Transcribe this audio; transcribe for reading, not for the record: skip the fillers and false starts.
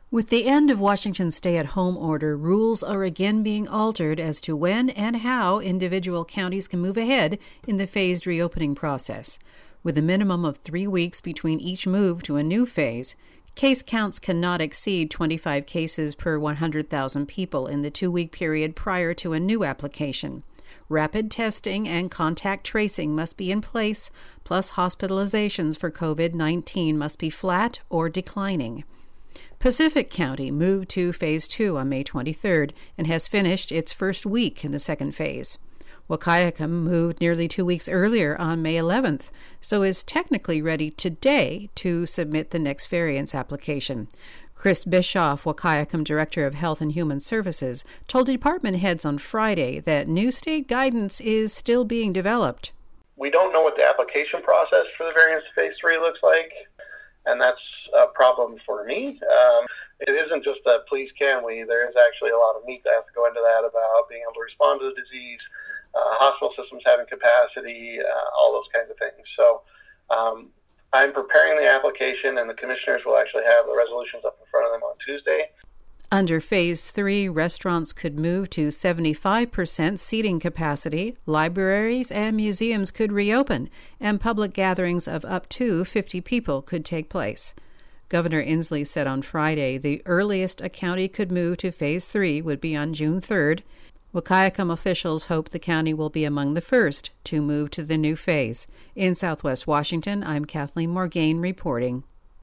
With the end of Washington's stay-at-home order, rules are again being altered as to when and how individual counties can move ahead in the phased reopening process. With a minimum of 3 weeks between each move to a new phase, case counts cannot exceed 25 cases per 100,000 people in the 2-week period prior to a new application. Rapid testing and contact tracing must be in place, plus hospitalizations for COVID-19 must be flat or declining. Pacific County moved to Phase 2 on May 23rd and has finished its first week in the second phase. Wahkiakum moved nearly 2 weeks earlier on May 11th, so is technically ready today to submit the next variance application. Chris Bischoff, Wahkiakum Director of Health and Human Services, told department heads on Friday that new state guidance is still being developed. We don't know what the application process for the variance Phase 3 looks like, and that's a problem for me. It isn't just a please can we. There is actually a lot of meat that has to go into that about being able to respond to the disease, hospital systems having capacity, all those kinds of things. So I'm preparing the application, and the commissioners will actually have the resolutions up in front of them on Tuesday. Under Phase 3, restaurants could move to 75% seating capacity, libraries and museums could reopen, and public gatherings of up to 50 people could take place. Governor Inslee said on Friday the earliest a county could move to Phase 3 would be on June 3rd. Wahkiakum officials hope the county will be among the first to move to the new phase. In Southwest Washington, I'm Kathleen Morgaine reporting.